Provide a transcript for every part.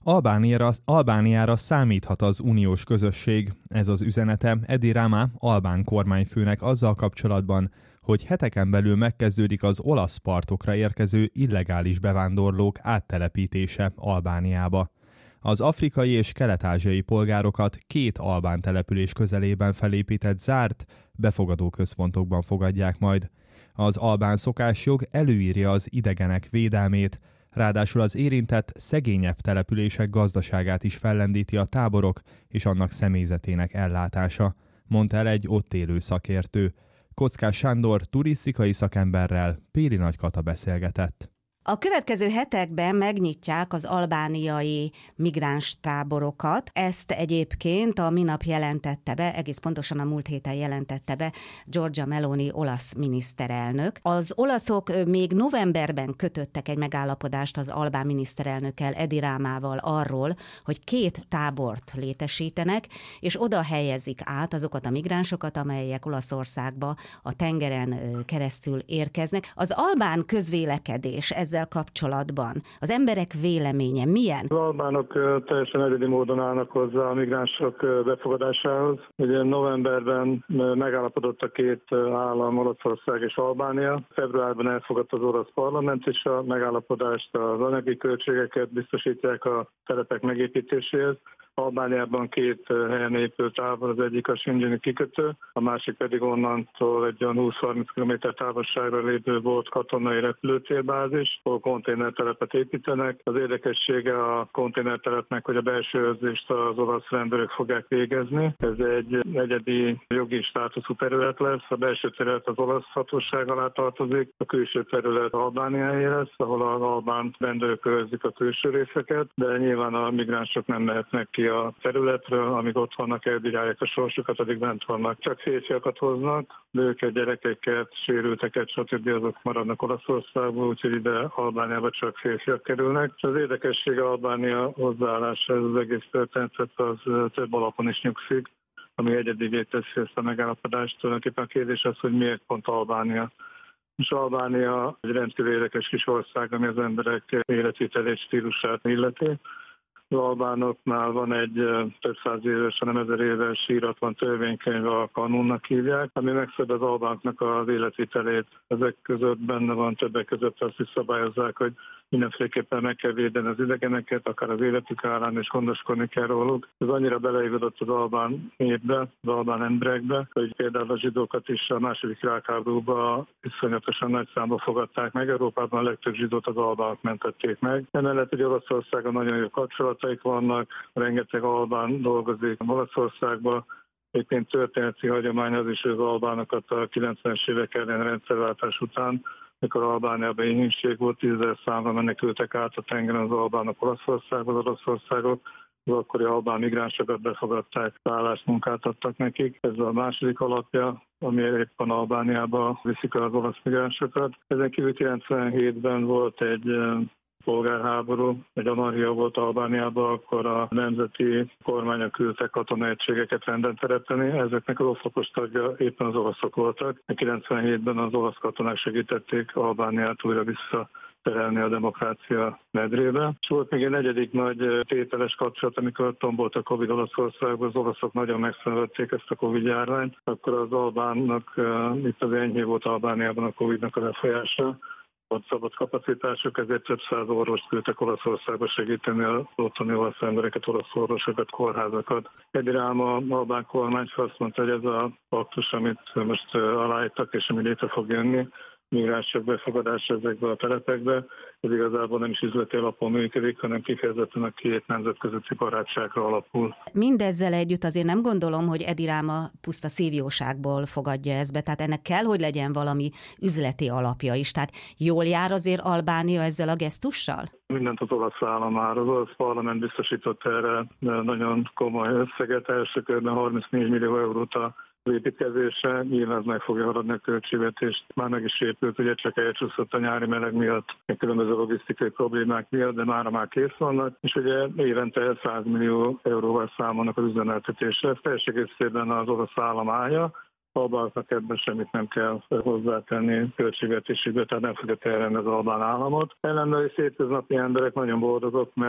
Albániára számíthat az uniós közösség. Ez az üzenete Edi Rama albán kormányfőnek azzal kapcsolatban, hogy heteken belül megkezdődik az olasz partokra érkező illegális bevándorlók áttelepítése Albániába. Az afrikai és kelet-ázsiai polgárokat 2 albán település közelében felépített zárt, befogadó központokban fogadják majd. Az albán szokásjog előírja az idegenek védelmét, ráadásul az érintett szegényebb települések gazdaságát is fellendíti a táborok és annak személyzetének ellátása, mondta el egy ott élő szakértő. Kockás Sándor turisztikai szakemberrel Péri Nagy Kata beszélgetett. A következő hetekben megnyitják az albániai migráns táborokat. Ezt egyébként a minap jelentette be, egész pontosan a múlt héten jelentette be Giorgia Meloni olasz miniszterelnök. Az olaszok még novemberben kötöttek egy megállapodást az albán miniszterelnökkel, Edi Rámával arról, hogy 2 tábort létesítenek, és oda helyezik át azokat a migránsokat, amelyek Olaszországba a tengeren keresztül érkeznek. Az albán közvélekedés ezzel kapcsolatban az emberek véleménye milyen? Az albánok teljesen egyedi módon állnak hozzá a migránsok befogadásához. Ugye novemberben megállapodott a 2 állam, Olaszország és Albánia. Februárban elfogadta az olasz parlament, és a megállapodást, az anyagi költségeket biztosítják a telepek megépítéséhez. Albániában 2 helyen épült tábor, az egyik a Sinjini kikötő, a másik pedig onnantól egy olyan 20-30 km távolságra lévő volt katonai repülőtérbázis, ahol konténertelepet építenek. Az érdekessége a konténertelepnek, hogy a belső őrzést az olasz rendőrök fogják végezni. Ez egy egyedi jogi státuszú terület lesz, a belső terület az olasz hatóság alá tartozik, a külső terület Albániáé lesz, ahol az albán rendőrök őrzik a külső részeket, de nyilván a migránsok nem mehetnek ki a területről, amíg ott vannak, elbírálják a sorsukat, addig bent vannak. Csak férfiakat hoznak, nőket, gyerekeket, sérülteket, stb. Azok maradnak Olaszországból, úgyhogy ide Albániába csak férfiak kerülnek. És az érdekessége Albánia hozzáállása, ez az egész történetet az több alapon is nyugszik, ami egyedivé teszi ezt a megállapodást. Tulajdonképpen a kérdés az, hogy miért pont Albánia. És Albánia egy rendkívül érdekes kis ország, ami az emberek életvitelét, stílusát illeti. Az albánoknál van egy több száz éves, hanem 1000 éves íratlan törvénykönyv, a kanunnak hívják, ami megszab az albánoknak az életvitelét. Ezek között benne van, többek között azt is szabályozzák, hogy mindenféleképpen meg kell védeni az idegeneket, akár az életük árán, és gondoskodni kell róluk. Ez annyira beleívódott az albán népbe, az albán emberekbe, hogy például a zsidókat is a második világháborúban iszonyatosan nagy számba fogadták meg. Európában a legtöbb zsidót az albánok mentették meg. Emellett egy Olaszországon nagyon jó kapcsolataik vannak, rengeteg albán dolgozik Olaszországban. Egyébként történeti hagyomány az is, hogy az albánokat a 90-es évek ellen rendszerváltás után, mikor Albániában éhínség volt, 10 000 számra menekültek át a tengeren az albánok Olaszországba, az oroszországok, az akkori albán migránsokat befogadták, szállásmunkát adtak nekik. Ez a második alapja, ami éppen Albániába viszik az olasz migránsokat. Ezen kívül 97-ben volt egy polgárháború, egy anarchia volt Albániában, akkor a nemzeti kormányok küldtek katonai egységeket rendben teremteni. Ezeknek az oszlopos tagja éppen az olaszok voltak. 97-ben az olasz katonák segítették Albániát újra visszaterelni a demokrácia medrébe. És volt még egy negyedik nagy tételes kapcsolat, amikor tombolt a Covid Olaszországban, az olaszok nagyon megszenvedték ezt a Covid járványt, akkor az albánnak, itt az enyhé volt Albániában a Covidnak a lefolyása, ott szabad kapacitások, ezért több száz orvost küldtek Olaszországba segíteni az otthoni olasz embereket, olasz orvosokat, kórházakat. Edi Ráma albán kormányfő azt mondta, hogy ez a paktus, amit most aláírtak, és ami létre fog jönni, migránsok befogadása ezekbe a telepekbe, ez igazából nem is üzleti alapon működik, hanem kifejezetten a 2 nemzet közötti barátságra alapul. Mindezzel együtt azért nem gondolom, hogy Edi Ráma puszta szívjóságból fogadja ezt be, tehát ennek kell, hogy legyen valami üzleti alapja is. Tehát jól jár azért Albánia ezzel a gesztussal? Mindent az olasz állam áll. Az olasz parlament biztosított erre nagyon komoly összeget, első körben 34 millió eurót a építkezésre, nyilván ez meg fogja haladni a költségvetést. Már meg is épült, ugye csak elcsúszott a nyári meleg miatt, különböző logisztikai problémák miatt, de már kész vannak, és ugye évente 100 millió euróval számolnak az üzemeltetésre. Ez teljes egészében az olasz állam állja, albánoknak ebben semmit nem kell hozzátenni költségvetésükbe, tehát nem fogja terhelni az albán államot. Ellenben is hétköznapi emberek nagyon boldogok, mert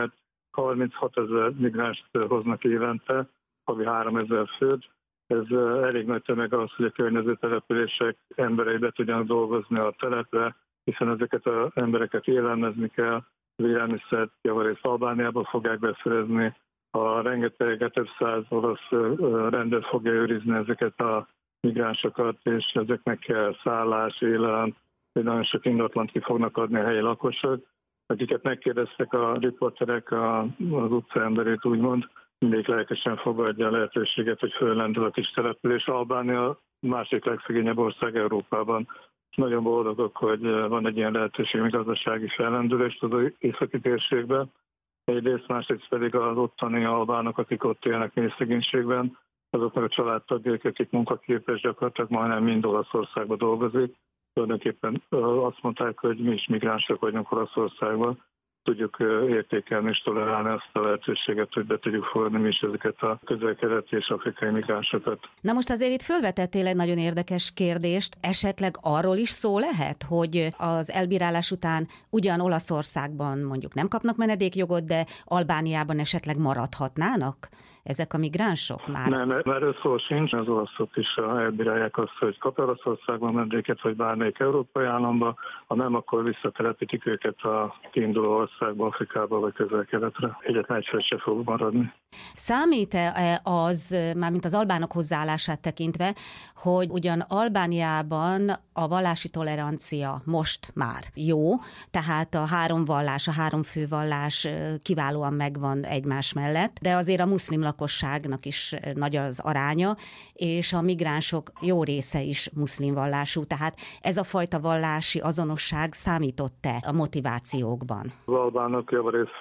36 000 migránst hoznak évente, havi 3 000 főt. Ez elég nagy tömeg az, hogy a környező települések emberei be tudjanak dolgozni a telepre, hiszen ezeket az embereket élelmezni kell, az élelmiszert javarészt Albániába fogják beszerezni, a rengeteg több száz olasz rendőr fogja őrizni ezeket a migránsokat, és ezeknek kell szállás, élelem, nagyon sok ingatlant ki fognak adni a helyi lakosok, akiket megkérdeztek a riporterek, az utca emberét úgymond, mindig lelkesen fogadja a lehetőséget, hogy föllendül a kis település. Albánia másik legszegényebb ország Európában. Nagyon boldogok, hogy van egy ilyen lehetőség, még gazdasági fellendülést az északi térségben. Egyrészt, másrészt pedig az ottani albánok, akik ott élnek mély szegénységben, azoknak a családtagjaik, akik munkaképes, gyakorlatilag majdnem mind Olaszországban dolgozik. Tulajdonképpen azt mondták, hogy mi is migránsok vagyunk Olaszországban, tudjuk értékelni és tolerálni azt a lehetőséget, hogy be tudjuk fogadni mi is ezeket a közel-keleti és afrikai migránsokat. Na most azért itt fölvetettél egy nagyon érdekes kérdést. Esetleg arról is szó lehet, hogy az elbírálás után ugyan Olaszországban mondjuk nem kapnak menedékjogot, de Albániában esetleg maradhatnának ezek a migránsok már? Nem, erről szó sincs. Az olaszok is elbírálják azt, hogy kap Olaszországban menedéket, vagy bármelyik európai államba, ha nem, akkor visszatelepítik őket a kiinduló országba, Afrikába vagy Közel-Keletre. Egyetlen egy föld se fog maradni. Számít-e az, mármint az albánok hozzáállását tekintve, hogy ugyan Albániában a vallási tolerancia most már jó, tehát a 3 vallás, a 3 fővallás kiválóan megvan egymás mellett, de azért a muszlim lakosságnak is nagy az aránya, és a migránsok jó része is muszlim vallású, tehát ez a fajta vallási azonosság számított-e a motivációkban? Az albánok javarésze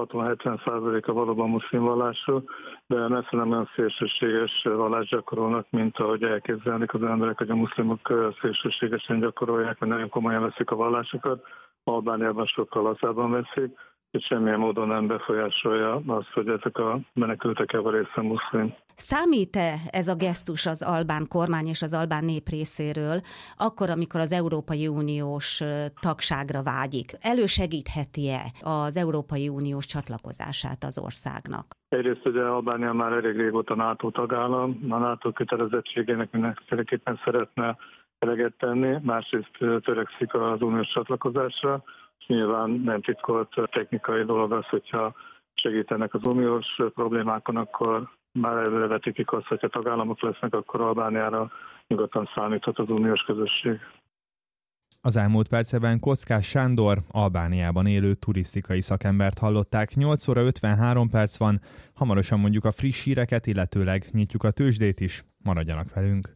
60-70%-a valóban muszlim vallású, de messze nem olyan szélsőséges vallást gyakorolnak, mint ahogy elképzelnek az emberek, hogy a muszlimok szélsőségesen gyakorolják, vagy nagyon komolyan veszik a vallásokat. Albániában sokkal lazábban veszik, és semmilyen módon nem befolyásolja azt, hogy ezek a menekültek javarésze muszlim. Számít-e ez a gesztus az albán kormány és az albán nép részéről, akkor, amikor az Európai Uniós tagságra vágyik? Elősegítheti-e az Európai Uniós csatlakozását az országnak? Egyrészt ugye Albánia már elég régóta NATO tagállam, a NATO kötelezettségének mindenképpen szeretne eleget tenni, másrészt törekszik az uniós csatlakozásra, és nyilván nem titkolt technikai dolog az, hogyha segítenek az uniós problémákon, akkor már előrevetítik azt, hogyha tagállamok lesznek, akkor Albániára nyugodtan számíthat az uniós közösség. Az elmúlt perceben Kockás Sándor, Albániában élő turisztikai szakembert hallották. 8 óra 53 perc van, hamarosan mondjuk a friss híreket, illetőleg nyitjuk a tőzsdét is. Maradjanak velünk!